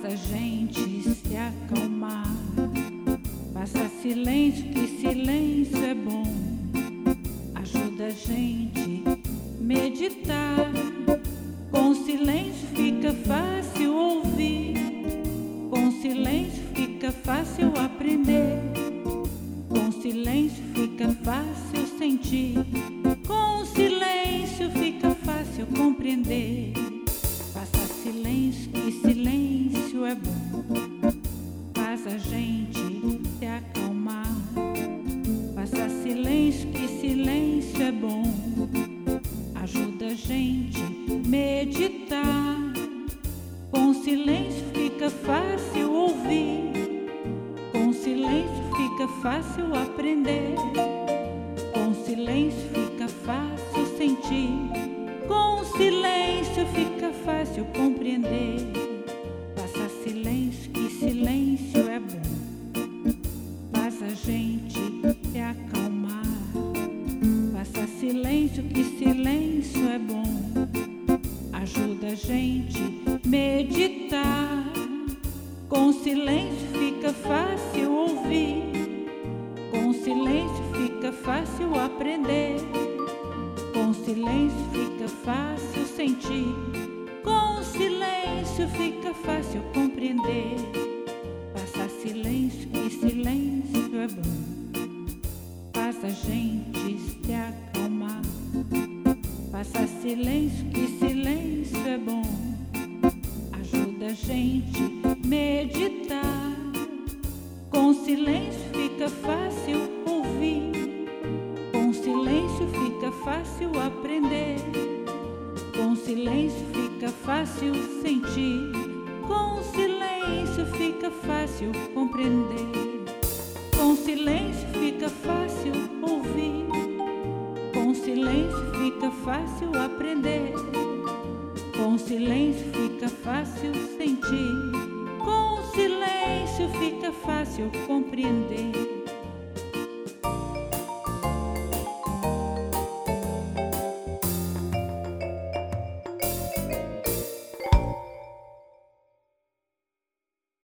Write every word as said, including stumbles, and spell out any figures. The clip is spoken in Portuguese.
a gente se acalmar. Faça silêncio, que silêncio é bom. Ajuda a gente meditar. Com silêncio fica fácil ouvir. Com silêncio fica fácil aprender. Com silêncio fica fácil sentir. Com silêncio fica fácil compreender. Faça silêncio, que silêncio é bom. Faz a gente se acalmar. Faça silêncio, que silêncio é bom. Ajuda a gente meditar. Com silêncio fica fácil ouvir. Com silêncio fica fácil aprender. Com silêncio fica fácil sentir. Com silêncio fica fácil compreender. Faça silêncio, que silêncio é bom. Faz a gente se acalmar. Faça silêncio, que silêncio é bom. Ajuda a gente meditar. Com silêncio fica fácil ouvir. Com silêncio fica fácil aprender. Com silêncio fica fácil sentir. Com silêncio fica fácil compreender. Faça silêncio, que silêncio é bom. Faz a gente se acalmar. Faça silêncio, que silêncio é bom. Ajuda a gente meditar. Com silêncio fica fácil ouvir. Com silêncio fica fácil aprender. Com silêncio fica fácil sentir. Com silêncio fica fácil compreender. Com silêncio fica fácil ouvir. Com silêncio fica fácil aprender. Com silêncio fica fácil sentir. Com silêncio fica fácil compreender.